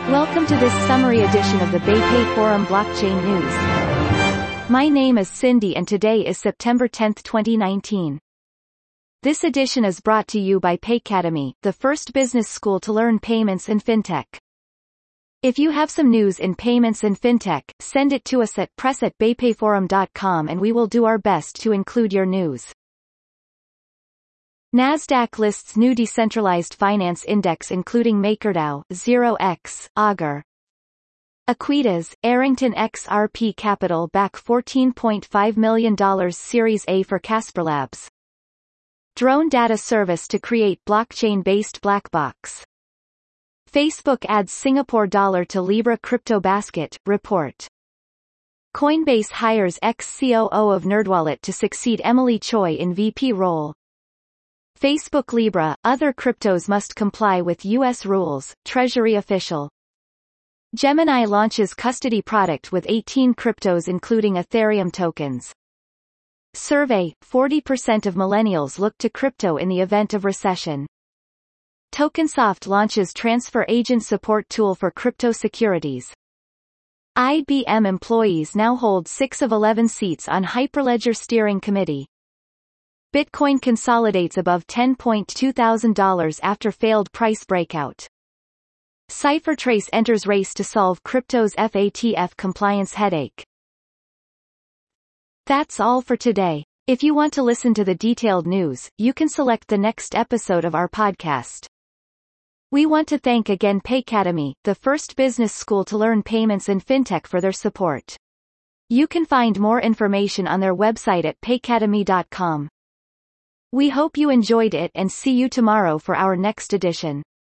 Welcome to this summary edition of the BayPay Forum Blockchain News. My name is Cindy and today is September 10, 2019. This edition is brought to you by Paycademy, the first business school to learn payments and fintech. If you have some news in payments and fintech, send it to us at press@baypayforum.com and we will do our best to include your news. Nasdaq lists new decentralized finance index including MakerDAO, 0x, Augur. Aquitas, Arrington XRP Capital back $14.5 million Series A for Casper Labs. Drone data service to create blockchain-based Blackbox. Facebook adds Singapore dollar to Libra crypto basket, report. Coinbase hires ex-COO of NerdWallet to succeed Emily Choi in VP role. Facebook Libra, other cryptos must comply with U.S. rules, Treasury official. Gemini launches custody product with 18 cryptos including Ethereum tokens. Survey, 40% of millennials look to crypto in the event of recession. Tokensoft launches transfer agent support tool for crypto securities. IBM employees now hold 6 of 11 seats on Hyperledger Steering Committee. Bitcoin consolidates above $10,200 after failed price breakout. CipherTrace enters race to solve crypto's FATF compliance headache. That's all for today. If you want to listen to the detailed news, you can select the next episode of our podcast. We want to thank again Paycademy, the first business school to learn payments and fintech for their support. You can find more information on their website at paycademy.com. We hope you enjoyed it and see you tomorrow for our next edition.